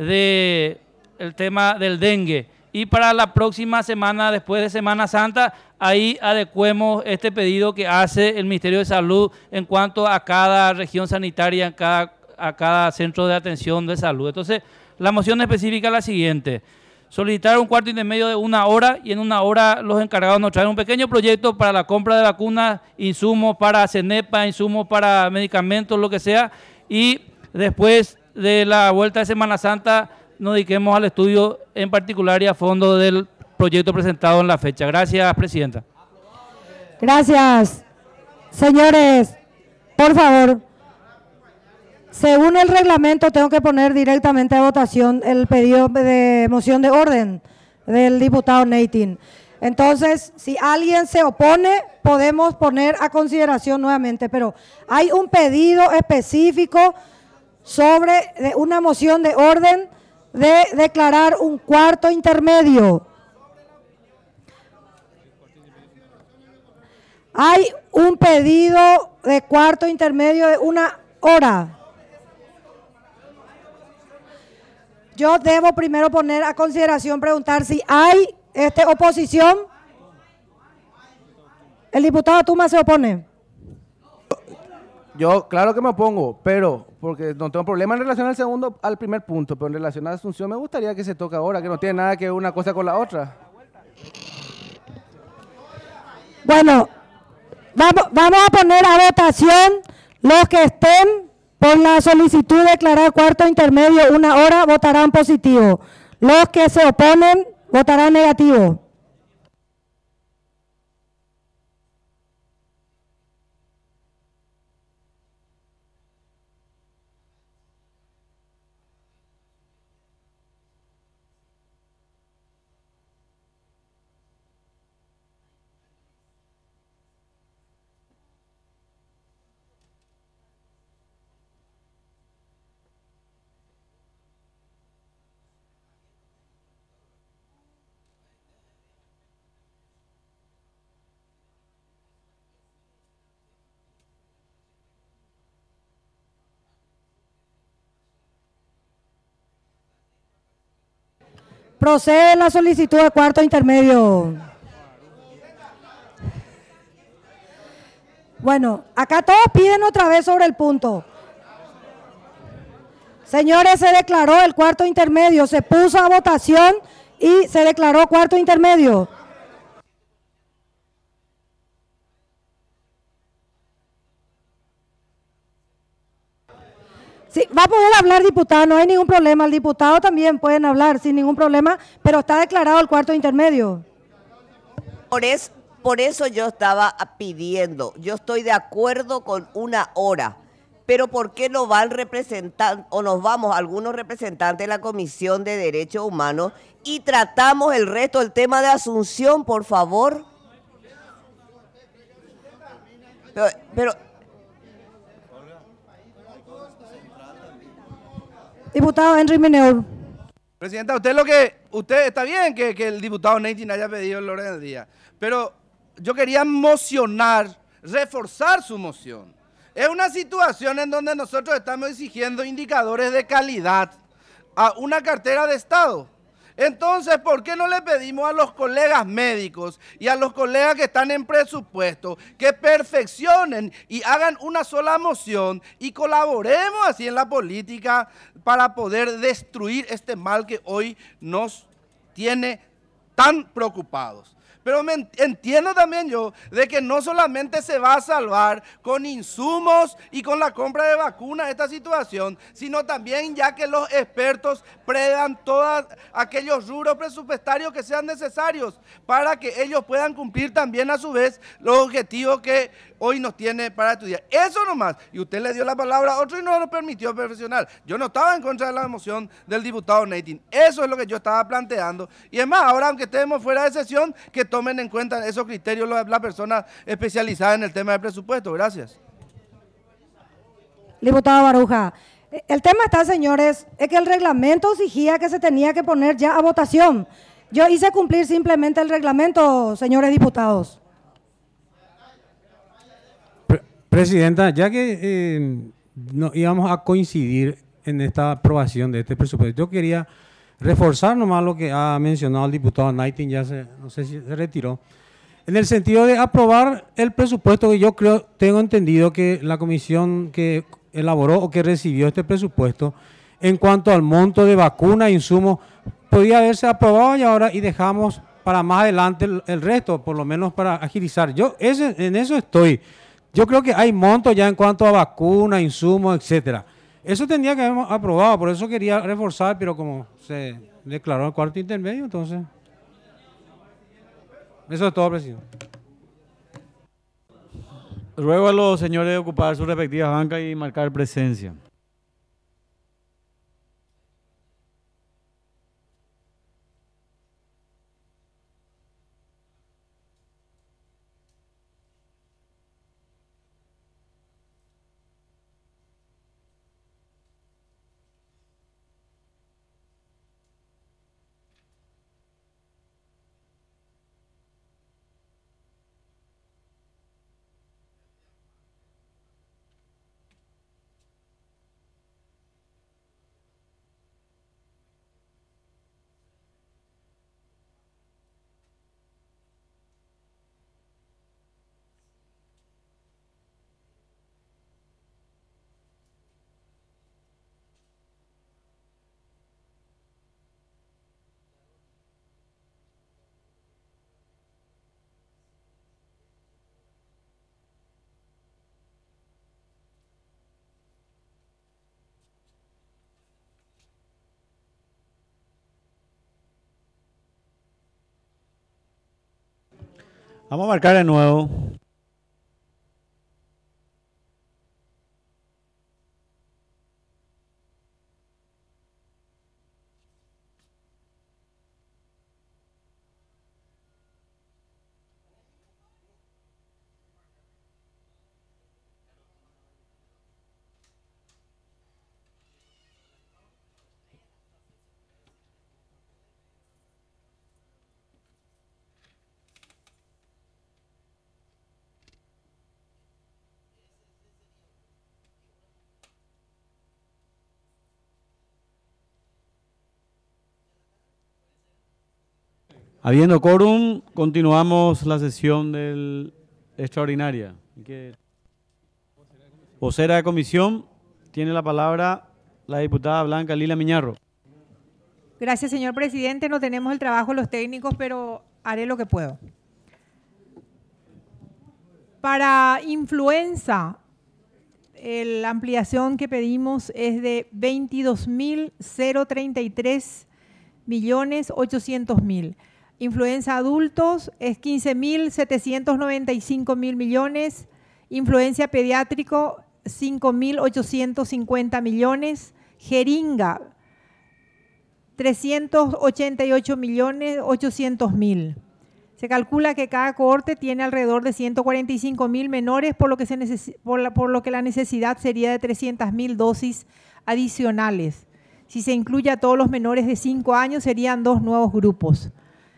de el tema del dengue, y para la próxima semana, después de Semana Santa, ahí adecuemos este pedido que hace el Ministerio de Salud en cuanto a cada región sanitaria, a cada, a cada centro de atención de salud. Entonces, la moción específica es la siguiente: solicitar un cuarto intermedio de una hora, y en una hora los encargados nos traen un pequeño proyecto para la compra de vacunas, insumos para CENEPA, insumos para medicamentos, lo que sea, y después de la vuelta de Semana Santa nos dediquemos al estudio en particular y a fondo del proyecto presentado en la fecha. Gracias, presidenta. Gracias. Señores, por favor, según el reglamento tengo que poner directamente a votación el pedido de moción de orden del diputado Neytim. Entonces, si alguien se opone, podemos poner a consideración nuevamente, pero hay un pedido específico sobre de una moción de orden de declarar un cuarto intermedio. Hay un pedido de cuarto intermedio de una hora. Yo debo primero poner a consideración, preguntar si hay este, oposición. ¿El diputado Tuma se opone? Yo, claro que me opongo, pero, porque no tengo problema en relación al segundo, al primer punto, pero en relación a la Asunción me gustaría que se toque ahora, que no tiene nada que ver una cosa con la otra. Bueno, vamos, vamos a poner a votación los que estén por la solicitud de declarar cuarto intermedio una hora, votarán positivo. Los que se oponen, votarán negativo. Procede la solicitud de cuarto intermedio. Bueno, acá todos piden otra vez sobre el punto. Señores, se declaró el cuarto intermedio, se puso a votación y se declaró cuarto intermedio. Sí, va a poder hablar diputado, no hay ningún problema. El diputado también pueden hablar sin ningún problema, pero está declarado el cuarto intermedio. Por eso, por eso yo estaba pidiendo, yo estoy de acuerdo con una hora, pero ¿por qué no van representantes o nos vamos algunos representantes de la Comisión de Derechos Humanos y tratamos el resto del tema de Asunción, por favor? Pero, pero Diputado Henry Meneur. Presidenta, usted lo que, usted está bien que, que el diputado Neytin haya pedido el orden del día, pero yo quería mocionar, reforzar su moción. Es una situación en donde nosotros estamos exigiendo indicadores de calidad a una cartera de Estado. Entonces, ¿por qué no le pedimos a los colegas médicos y a los colegas que están en presupuesto que perfeccionen y hagan una sola moción y colaboremos así en la política para poder destruir este mal que hoy nos tiene tan preocupados? Pero me entiendo también yo de que no solamente se va a salvar con insumos y con la compra de vacunas esta situación, sino también ya que los expertos prevean todos aquellos rubros presupuestarios que sean necesarios para que ellos puedan cumplir también a su vez los objetivos que hoy nos tiene para estudiar. Eso nomás. Y usted le dio la palabra a otro y no lo permitió profesional. Yo no estaba en contra de la moción del diputado Neytin. Eso es lo que yo estaba planteando. Y es más, ahora aunque estemos fuera de sesión, que tomen en cuenta esos criterios las personas especializadas en el tema del presupuesto. Gracias. Diputado Baruja, el tema está, señores, es que el reglamento exigía que se tenía que poner ya a votación. Yo hice cumplir simplemente el reglamento, señores diputados. Presidenta, ya que eh, no, íbamos a coincidir en esta aprobación de este presupuesto, yo quería reforzar nomás lo que ha mencionado el diputado Neytin, ya se, no sé si se retiró, en el sentido de aprobar el presupuesto que yo creo, tengo entendido que la comisión que elaboró o que recibió este presupuesto, en cuanto al monto de vacuna e insumos, podía haberse aprobado y ahora y dejamos para más adelante el, el resto, por lo menos para agilizar. Yo ese, en eso estoy. Yo creo que hay montos ya en cuanto a vacunas, insumos, etcétera. Eso tendría que haber aprobado, por eso quería reforzar, pero como se declaró el cuarto intermedio, entonces... Eso es todo, presidente. Ruego a los señores de ocupar sus respectivas bancas y marcar presencia. Vamos a marcar de nuevo. Habiendo quórum, continuamos la sesión del extraordinaria. Vocera de comisión, tiene la palabra la diputada Blanca Lila Miñarro. Gracias, señor presidente. No tenemos el trabajo los técnicos, pero haré lo que puedo. Para influenza, la ampliación que pedimos es de veintidós mil treinta y tres millones ochocientos mil. Influenza adultos es quince mil setecientos noventa y cinco mil millones. Influencia pediátrico, cinco mil ochocientos cincuenta millones. Jeringa, trescientos ochenta y ocho millones ochocientos mil. Se calcula que cada cohorte tiene alrededor de ciento cuarenta y cinco mil menores, por lo que, se neces- por la, por lo que la necesidad sería de trescientas mil dosis adicionales. Si se incluye a todos los menores de cinco años, serían dos nuevos grupos.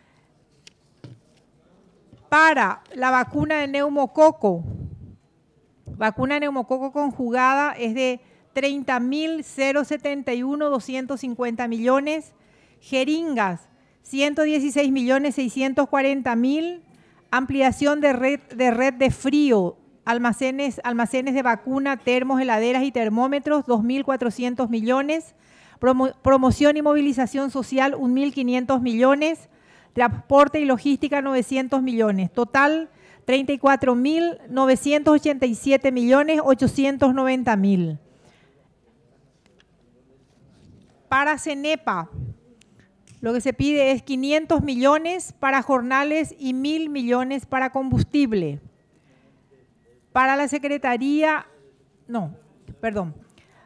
Para la vacuna de neumococo, vacuna de neumococo conjugada es de treinta mil setenta y uno mil doscientos cincuenta millones. Jeringas, ciento dieciséis millones seiscientos cuarenta mil. Ampliación de red, de red de frío, almacenes, almacenes de vacuna, termos, heladeras y termómetros, dos mil cuatrocientos millones. Promo, promoción y movilización social, un mil quinientos millones. Transporte y logística, novecientos millones. Total, treinta y cuatro mil novecientos ochenta y siete millones ochocientos noventa mil. Para CENEPA, lo que se pide es quinientos millones para jornales y mil millones para combustible. Para la Secretaría, no, perdón.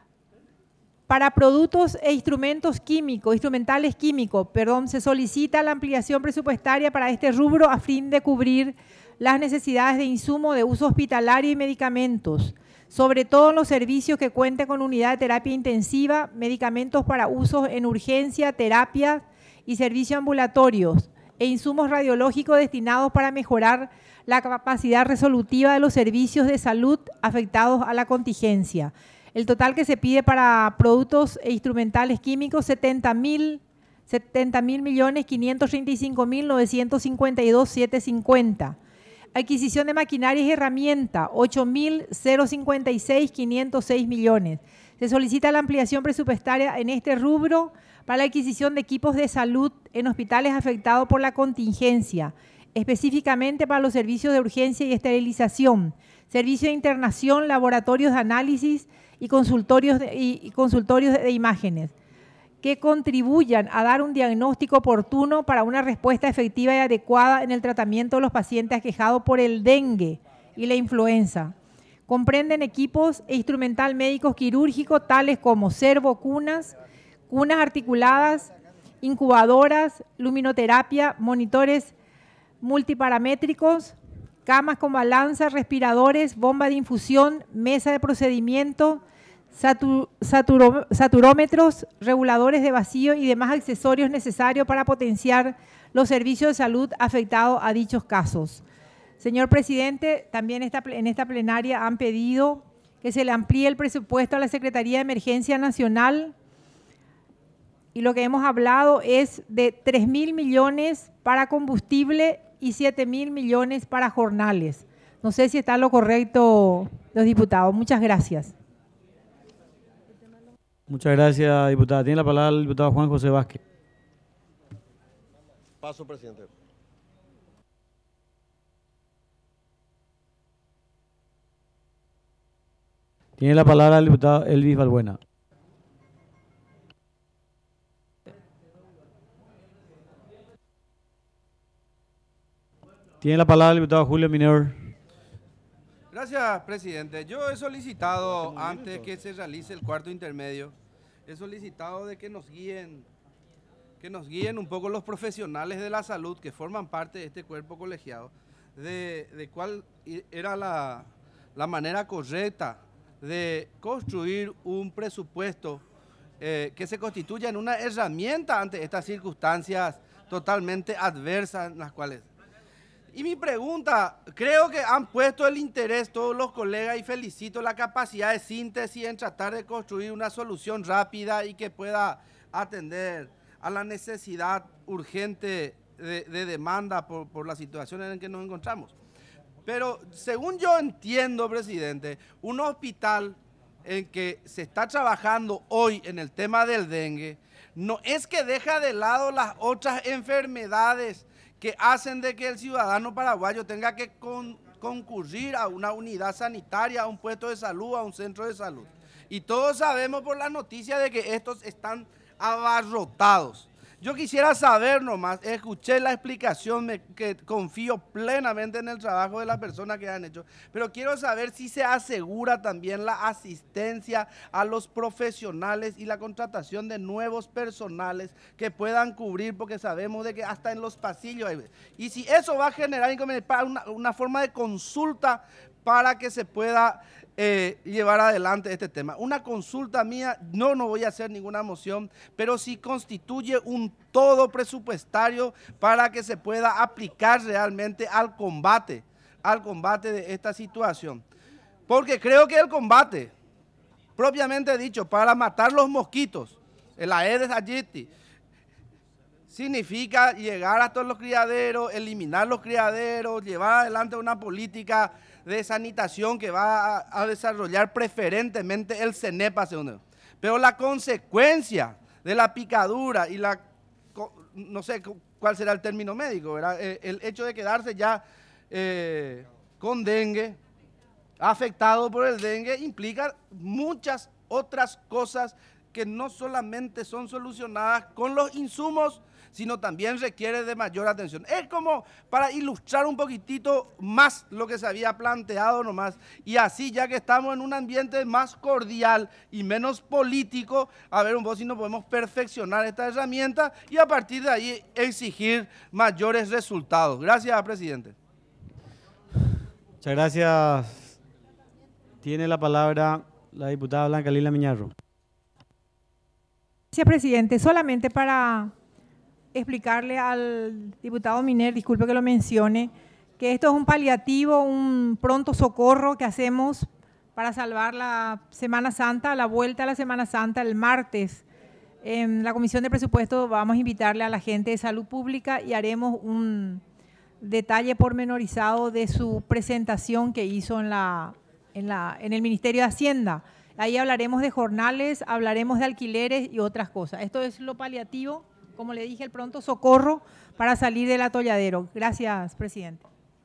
Para productos e instrumentos químicos, instrumentales químicos, perdón, se solicita la ampliación presupuestaria para este rubro a fin de cubrir las necesidades de insumo de uso hospitalario y medicamentos, sobre todo en los servicios que cuenten con unidad de terapia intensiva, medicamentos para usos en urgencia, terapia y servicios ambulatorios, e insumos radiológicos destinados para mejorar la capacidad resolutiva de los servicios de salud afectados a la contingencia. El total que se pide para productos e instrumentales químicos, setenta mil millones quinientos treinta y cinco mil novecientos cincuenta y dos mil setecientos cincuenta. Adquisición de maquinaria y herramienta, ocho mil cincuenta y seis mil quinientos seis millones. Se solicita la ampliación presupuestaria en este rubro para la adquisición de equipos de salud en hospitales afectados por la contingencia, específicamente para los servicios de urgencia y esterilización, servicio de internación, laboratorios de análisis y consultorios de, y, y consultorios de, de imágenes, que contribuyan a dar un diagnóstico oportuno para una respuesta efectiva y adecuada en el tratamiento de los pacientes aquejados por el dengue y la influenza. Comprenden equipos e instrumental médicos quirúrgicos tales como servocunas, cunas articuladas, incubadoras, luminoterapia, monitores multiparamétricos, camas con balanza, respiradores, bomba de infusión, mesa de procedimiento, satur, saturo, saturómetros, reguladores de vacío y demás accesorios necesarios para potenciar los servicios de salud afectados a dichos casos. Señor presidente, también esta, en esta plenaria han pedido que se le amplíe el presupuesto a la Secretaría de Emergencia Nacional, y lo que hemos hablado es de tres mil millones para combustible y siete mil millones para jornales. No sé si está lo correcto los diputados. Muchas gracias. Muchas gracias, diputada. Tiene la palabra el diputado Juan José Vázquez. Paso, presidente. Tiene la palabra el diputado Elvis Balbuena. Tiene la palabra el diputado Julio Mineur. Gracias, presidente. Yo he solicitado, antes que se realice el cuarto intermedio, he solicitado de que nos guíen, que nos guíen un poco los profesionales de la salud que forman parte de este cuerpo colegiado, de, de cuál era la, la manera correcta de construir un presupuesto eh, que se constituya en una herramienta ante estas circunstancias totalmente adversas en las cuales... Y mi pregunta, creo que han puesto el interés todos los colegas y felicito la capacidad de síntesis en tratar de construir una solución rápida y que pueda atender a la necesidad urgente de, de demanda por, por la situación en la que nos encontramos. Pero según yo entiendo, presidente, un hospital en que se está trabajando hoy en el tema del dengue, no es que deja de lado las otras enfermedades que hacen de que el ciudadano paraguayo tenga que con, concurrir a una unidad sanitaria, a un puesto de salud, a un centro de salud. Y todos sabemos por las noticias de que estos están abarrotados. Yo quisiera saber nomás, escuché la explicación, me, que confío plenamente en el trabajo de las personas que han hecho, pero quiero saber si se asegura también la asistencia a los profesionales y la contratación de nuevos personales que puedan cubrir, porque sabemos de que hasta en los pasillos hay... Y si eso va a generar una, una forma de consulta para que se pueda eh, llevar adelante este tema. Una consulta mía, no, no voy a hacer ninguna moción, pero sí constituye un todo presupuestario para que se pueda aplicar realmente al combate, al combate de esta situación. Porque creo que el combate, propiamente dicho, para matar los mosquitos, el Aedes aegypti, significa llegar a todos los criaderos, eliminar los criaderos, llevar adelante una política de sanitación que va a, a desarrollar preferentemente el CENEPA. Pero la consecuencia de la picadura y la, no sé cuál será el término médico, ¿verdad? El, el hecho de quedarse ya eh, con dengue, afectado por el dengue, implica muchas otras cosas que no solamente son solucionadas con los insumos, sino también requiere de mayor atención. Es como para ilustrar un poquitito más lo que se había planteado nomás, y así ya que estamos en un ambiente más cordial y menos político, a ver un poco si no podemos perfeccionar esta herramienta y a partir de ahí exigir mayores resultados. Gracias, presidente. Muchas gracias. Tiene la palabra la diputada Blanca Lila Miñarro. Gracias, presidente. Solamente para explicarle al diputado Miner, disculpe que lo mencione, que esto es un paliativo, un pronto socorro que hacemos para salvar la Semana Santa, la vuelta a la Semana Santa el martes. En la Comisión de Presupuesto vamos a invitarle a la gente de Salud Pública y haremos un detalle pormenorizado de su presentación que hizo en, la, en, la, en el Ministerio de Hacienda. Ahí hablaremos de jornales, hablaremos de alquileres y otras cosas. Esto es lo paliativo, como le dije, el pronto socorro para salir del atolladero. Gracias, presidente.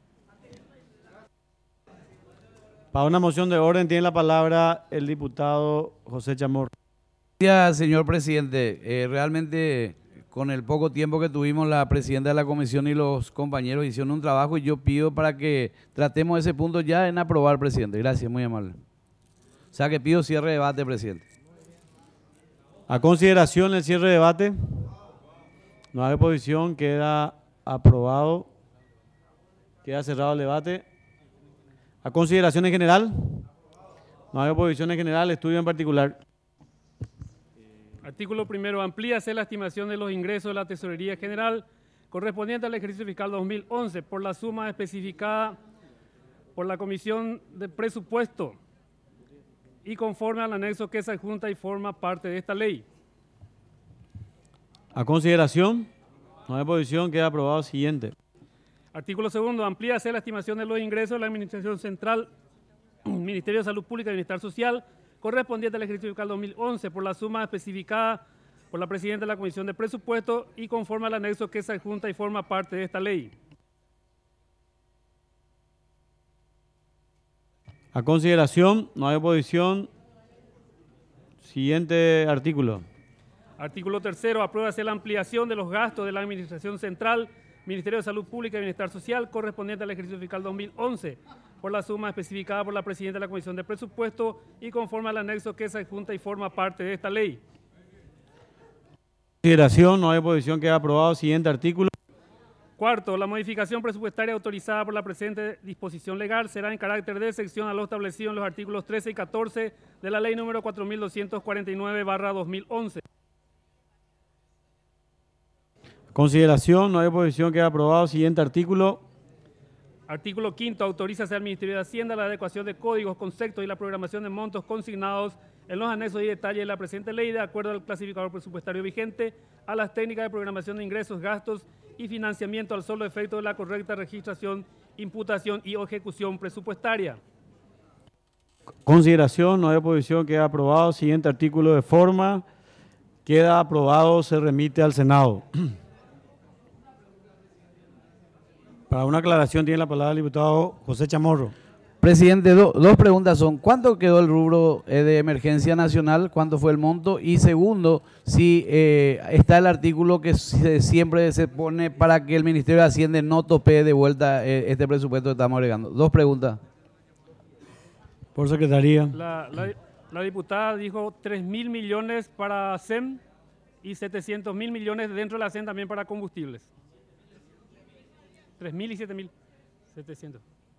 Para una moción de orden tiene la palabra el diputado José Chamorro. Gracias, señor presidente. Eh, realmente, con el poco tiempo que tuvimos, la presidenta de la comisión y los compañeros hicieron un trabajo y yo pido para que tratemos ese punto ya en aprobar, presidente. Gracias, muy amable. O sea que pido cierre de debate, presidente. A consideración el cierre de debate. No hay oposición, queda aprobado. Queda cerrado el debate. A consideración en general. No hay oposición en general, estudio en particular. Artículo primero. Amplíase la estimación de los ingresos de la Tesorería General correspondiente al ejercicio fiscal dos mil once por la suma especificada por la Comisión de Presupuesto y conforme al anexo que se adjunta y forma parte de esta ley. A consideración, no hay oposición, queda aprobado. Siguiente. Artículo segundo. Amplíase la estimación de los ingresos de la Administración Central, Ministerio de Salud Pública y Bienestar Social correspondiente al ejercicio fiscal dos mil once por la suma especificada por la Presidenta de la Comisión de Presupuesto y conforme al anexo que se adjunta y forma parte de esta ley. A consideración, no hay oposición. Siguiente artículo. Artículo tercero. Apruébase la ampliación de los gastos de la Administración Central, Ministerio de Salud Pública y Bienestar Social correspondiente al ejercicio fiscal dos mil once por la suma especificada por la Presidenta de la Comisión de Presupuesto y conforme al anexo que se adjunta y forma parte de esta ley. Consideración, no hay oposición, queda aprobado. Siguiente artículo. Cuarto, la modificación presupuestaria autorizada por la presente disposición legal será en carácter de excepción a lo establecido en los artículos trece y catorce de la ley número cuatro mil doscientos cuarenta y nueve barra dos mil once. Consideración, no hay oposición, queda aprobado. Siguiente artículo. Artículo quinto. Autorízase al Ministerio de Hacienda la adecuación de códigos, conceptos y la programación de montos consignados en los anexos y detalles de la presente ley de acuerdo al clasificador presupuestario vigente, a las técnicas de programación de ingresos, gastos y financiamiento al solo efecto de la correcta registración, imputación y ejecución presupuestaria. Consideración, no hay oposición, queda aprobado. Siguiente artículo de forma. Queda aprobado, se remite al Senado. Para una aclaración tiene la palabra el diputado José Chamorro. Presidente, do- dos preguntas son, ¿cuánto quedó el rubro eh, de emergencia nacional? ¿Cuánto fue el monto? Y segundo, si eh, está el artículo que se- siempre se pone para que el Ministerio de Hacienda no topee de vuelta eh, este presupuesto que estamos agregando. Dos preguntas. Por secretaría. La, la- la diputada dijo tres mil millones para S E M y setecientos mil millones dentro de la S E M también para combustibles. tres mil y siete mil setecientos.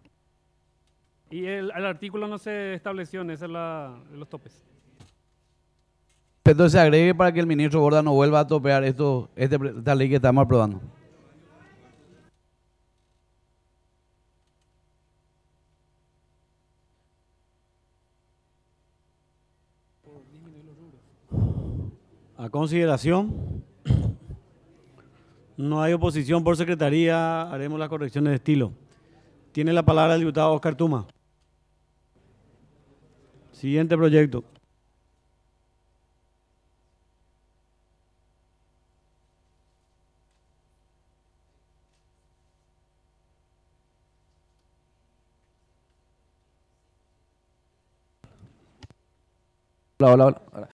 Y el, el artículo no se estableció en ese la, en los topes. Entonces se agregue para que el ministro Borda no vuelva a topear esto, este, pre- esta ley que estamos aprobando. A consideración. No hay oposición por secretaría. Haremos las correcciones de estilo. Tiene la palabra el diputado Oscar Tuma. Siguiente proyecto. Hola, hola, hola.